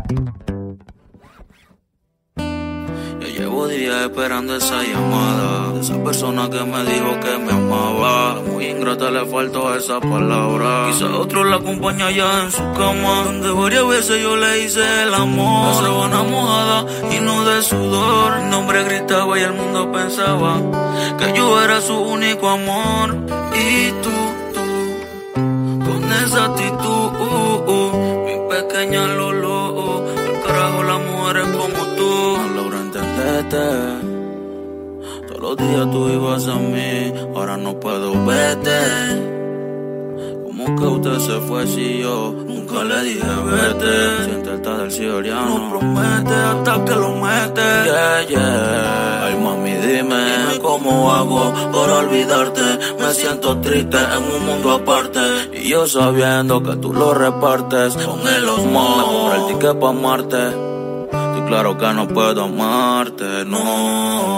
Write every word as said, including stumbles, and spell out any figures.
Yo llevo días esperando esa llamada de esa persona que me dijo que me amaba. Muy ingrata, le faltó esa palabra. Quizá otro la acompaña allá en su cama, donde varias veces yo le hice el amor. La sábana mojada y no de sudor. Mi nombre gritaba y el mundo pensaba que yo era su único amor. Y tú, tú, con esa actitud, uh, uh, mi pequeña Lolo, uh, al carajo las mujeres como tú. No logro entenderte. Todos los días tú ibas a mí, ahora no puedo verte. ¿Cómo que usted se fue si yo nunca le dije vete? Siente el tal del siberiano, no promete hasta que lo mete. Yeah, yeah. Ay mami, dime, dime cómo hago por olvidarte. Me siento triste en un mundo aparte, y yo sabiendo que tú lo repartes con el osmo. Me compré el ticket pa' amarte. Estoy claro que no puedo amarte, no.